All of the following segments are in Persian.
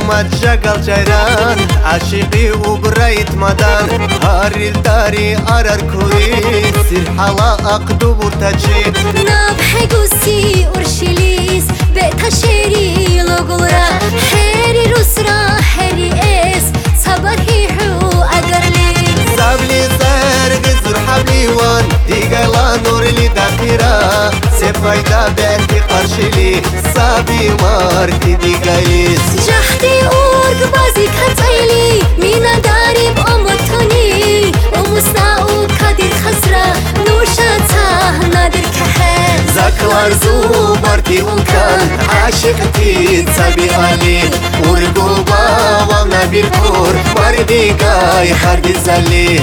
اومد جگل جیران عاشقی و برایت مدان هاریل داری آرار کوی سیر حالا اقدو برتجی ناب حگوسی ارشلیس بیتا شیری لگورا حری روسرا حری اس صبرهی حو اگرلی سابلی زرگ زر حبلی وان دیگلا نورلی داخرا سفایدا بیتی قرشلی سابی مارتی دیگایس جهدی اورگ بازی کتایلی مینا داری بامتونی اموسنا او کدیر خسرا نوشا تا نادر کهن زکلار زو بارتی اونکن عاشقتی تبی علی ورگو با و نبیر کور مردی گای خردی زلی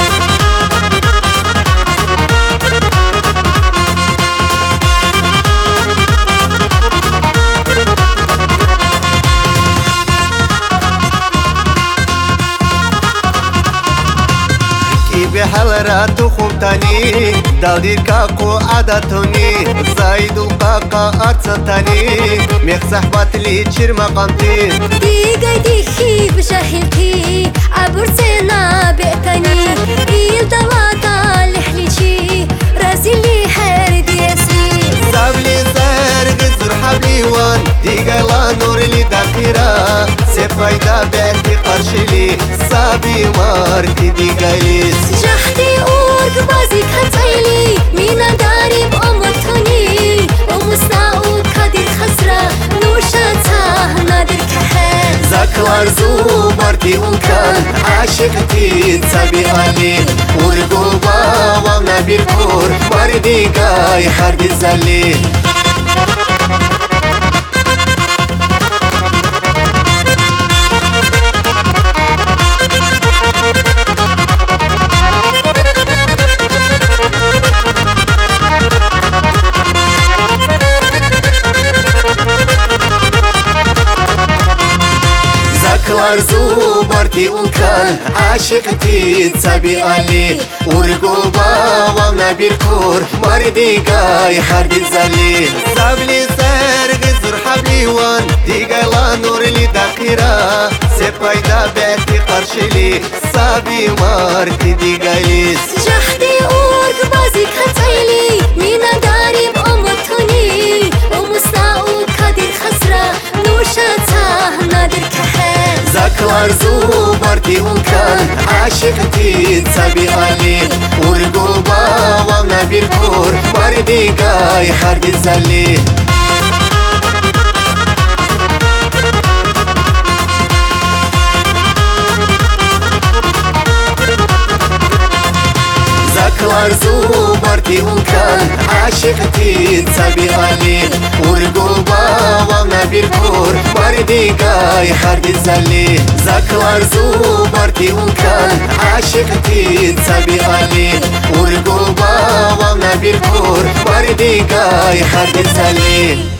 بحلرات خوبتني دالدير كاكو عادتوني زايد وقاقا أرتتني ميخ صحبات لي تشير مقامتي ديگاي ديخي بجاهلتي عبرتنا بئتني إيل دواتا لحليشي رازي لي هردي اسي سابلي زرق زر حبلي وان ديگالا نور لي داخرا سفايدا بيتي قرشلي سابي مارتي ديگايس جهدي اورگ بازي كتايلي مينا داري بامتوني اموسنا او كدير خسرا نوشا تا نادر كهن زكلار زو بارتي اونكن عاشقتي تبي علي ورگو با و نبیر کور مردی گای خردی زلی زو بارتي اونكن عاشقتي تبي علي ورگو با و نبیر کور مردی گای خردی زلی سابلی زرگ زر حبلی وان دیگلا نور لی داخرا سپایدا بیتی قرشلی سابی مارتی دیگایس جهدي اورگ بازي كتايلي مينا داري بامتوني اموسنا او كدير خسرا نوشا تا نادر كهن زكلار زو بارتي اونكن عاشقتي تبي علي ورگو با و نبیر کور مردی گای خردی زلی زكلار زو بارتي اونكن عاشقتي تبي علي ورگو با و نبیر کور مردی گای خردی زلی زكلار زو بارتي اونكن عاشقتي تبي علي ورگو با و نبیر کور مردی گای خردی زلی